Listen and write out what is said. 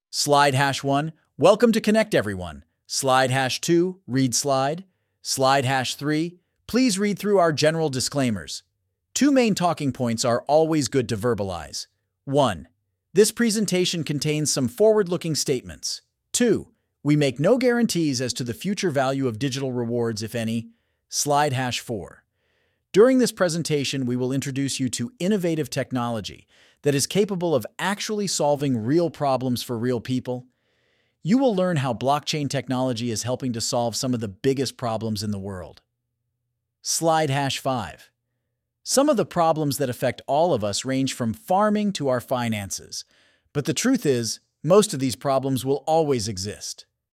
Slide hash 1, welcome to Connect Everyone. Slide hash 2, read slide. Slide hash 3, please read through our general disclaimers. Two main talking points are always good to verbalize. 1. This presentation contains some forward-looking statements. 2. We make no guarantees as to the future value of digital rewards, if any. Slide hash 4. During this presentation, we will introduce you to innovative technology that is capable of actually solving real problems for real people. You will learn how blockchain technology is helping to solve some of the biggest problems in the world. Slide hash 5. Some of the problems that affect all of us range from farming to our finances. But the truth is, most of these problems will always exist.